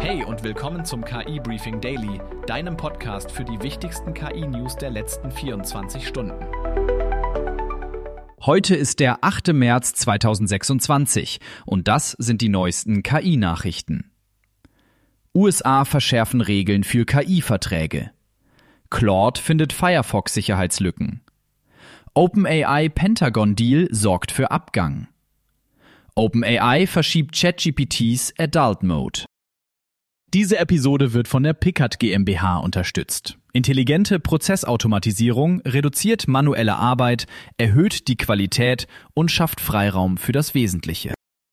Hey und willkommen zum KI Briefing Daily, deinem Podcast für die wichtigsten KI-News der letzten 24 Stunden. Heute ist der 8. März 2026 und das sind die neuesten KI-Nachrichten. USA verschärfen Regeln für KI-Verträge. Claude findet Firefox-Sicherheitslücken. OpenAI-Pentagon-Deal sorgt für Abgang. OpenAI verschiebt ChatGPTs Adult Mode. Diese Episode wird von der Pickard GmbH unterstützt. Intelligente Prozessautomatisierung reduziert manuelle Arbeit, erhöht die Qualität und schafft Freiraum für das Wesentliche.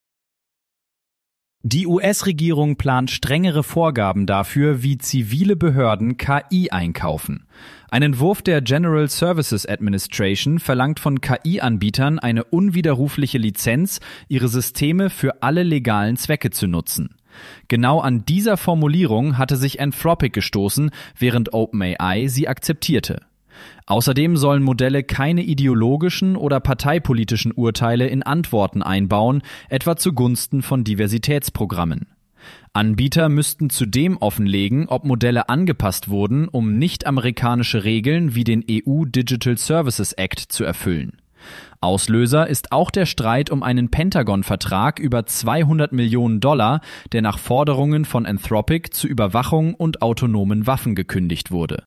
Die US-Regierung plant strengere Vorgaben dafür, wie zivile Behörden KI einkaufen. Ein Entwurf der General Services Administration verlangt von KI-Anbietern eine unwiderrufliche Lizenz, ihre Systeme für alle legalen Zwecke zu nutzen. Genau an dieser Formulierung hatte sich Anthropic gestoßen, während OpenAI sie akzeptierte. Außerdem sollen Modelle keine ideologischen oder parteipolitischen Urteile in Antworten einbauen, etwa zugunsten von Diversitätsprogrammen. Anbieter müssten zudem offenlegen, ob Modelle angepasst wurden, um nicht-amerikanische Regeln wie den EU Digital Services Act zu erfüllen. Auslöser ist auch der Streit um einen Pentagon-Vertrag über $200 Millionen, der nach Forderungen von Anthropic zur Überwachung und autonomen Waffen gekündigt wurde.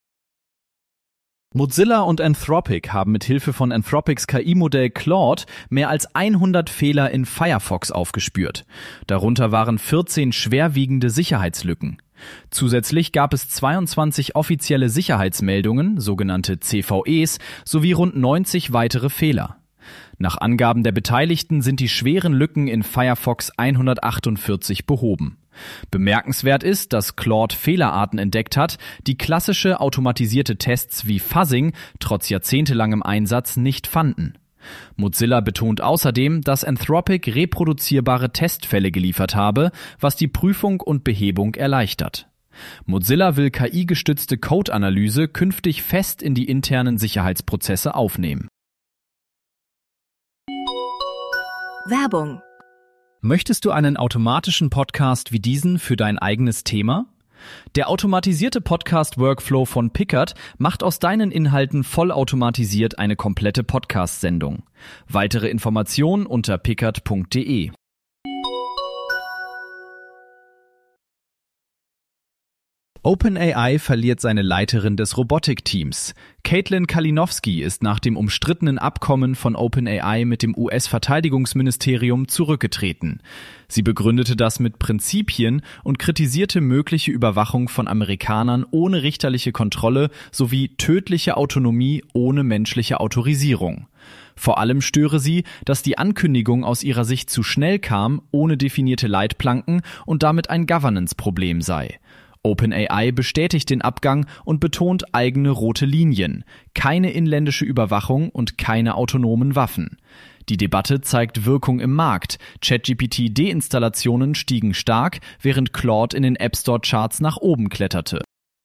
Mozilla und Anthropic haben mit Hilfe von Anthropics KI-Modell Claude mehr als 100 Fehler in Firefox aufgespürt. Darunter waren 14 schwerwiegende Sicherheitslücken. Zusätzlich gab es 22 offizielle Sicherheitsmeldungen, sogenannte CVEs, sowie rund 90 weitere Fehler. Nach Angaben der Beteiligten sind die schweren Lücken in Firefox 148 behoben. Bemerkenswert ist, dass Claude Fehlerarten entdeckt hat, die klassische automatisierte Tests wie Fuzzing trotz jahrzehntelangem Einsatz nicht fanden. Mozilla betont außerdem, dass Anthropic reproduzierbare Testfälle geliefert habe, was die Prüfung und Behebung erleichtert. Mozilla will KI-gestützte Code-Analyse künftig fest in die internen Sicherheitsprozesse aufnehmen. Werbung. Möchtest du einen automatischen Podcast wie diesen für dein eigenes Thema? Der automatisierte Podcast-Workflow von Pickard macht aus deinen Inhalten vollautomatisiert eine komplette Podcast-Sendung. Weitere Informationen unter pickard.de. OpenAI verliert seine Leiterin des Robotikteams. Caitlin Kalinowski ist nach dem umstrittenen Abkommen von OpenAI mit dem US-Verteidigungsministerium zurückgetreten. Sie begründete das mit Prinzipien und kritisierte mögliche Überwachung von Amerikanern ohne richterliche Kontrolle sowie tödliche Autonomie ohne menschliche Autorisierung. Vor allem störe sie, dass die Ankündigung aus ihrer Sicht zu schnell kam, ohne definierte Leitplanken und damit ein Governance-Problem sei. OpenAI bestätigt den Abgang und betont eigene rote Linien, keine inländische Überwachung und keine autonomen Waffen. Die Debatte zeigt Wirkung im Markt. ChatGPT-Deinstallationen stiegen stark, während Claude in den App Store-Charts nach oben kletterte.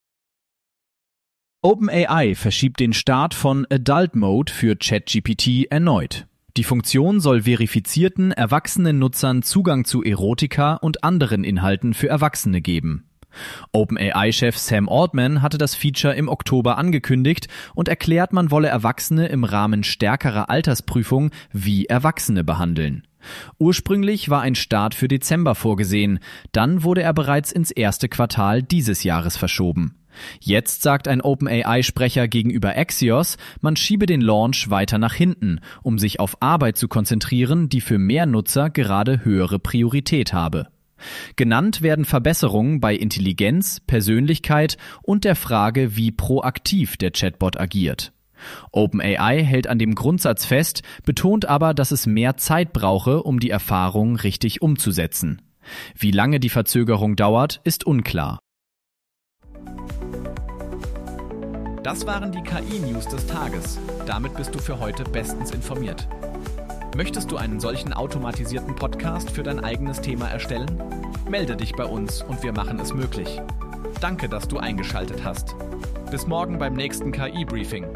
OpenAI verschiebt den Start von Adult Mode für ChatGPT erneut. Die Funktion soll verifizierten, erwachsenen Nutzern Zugang zu Erotika und anderen Inhalten für Erwachsene geben. OpenAI-Chef Sam Altman hatte das Feature im Oktober angekündigt und erklärt, man wolle Erwachsene im Rahmen stärkerer Altersprüfung wie Erwachsene behandeln. Ursprünglich war ein Start für Dezember vorgesehen, dann wurde er bereits ins erste Quartal dieses Jahres verschoben. Jetzt sagt ein OpenAI-Sprecher gegenüber Axios, man schiebe den Launch weiter nach hinten, um sich auf Arbeit zu konzentrieren, die für mehr Nutzer gerade höhere Priorität habe. Genannt werden Verbesserungen bei Intelligenz, Persönlichkeit und der Frage, wie proaktiv der Chatbot agiert. OpenAI hält an dem Grundsatz fest, betont aber, dass es mehr Zeit brauche, um die Erfahrung richtig umzusetzen. Wie lange die Verzögerung dauert, ist unklar. Das waren die KI-News des Tages. Damit bist du für heute bestens informiert. Möchtest du einen solchen automatisierten Podcast für dein eigenes Thema erstellen? Melde dich bei uns und wir machen es möglich. Danke, dass du eingeschaltet hast. Bis morgen beim nächsten KI-Briefing.